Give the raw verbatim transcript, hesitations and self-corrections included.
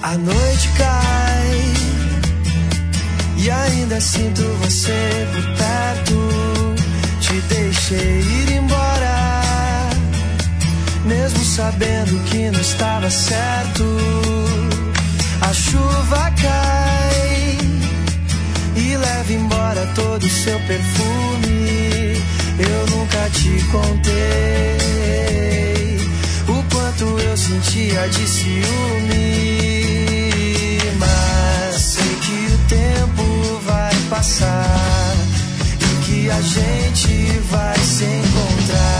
A noite cai e ainda sinto você por perto. Te deixei ir embora, mesmo sabendo que não estava certo. A chuva cai e leva embora todo o seu perfume. Eu nunca te contei o quanto eu sentia de ciúme. Mas sei que o tempo vai passar e que a gente vai se encontrar.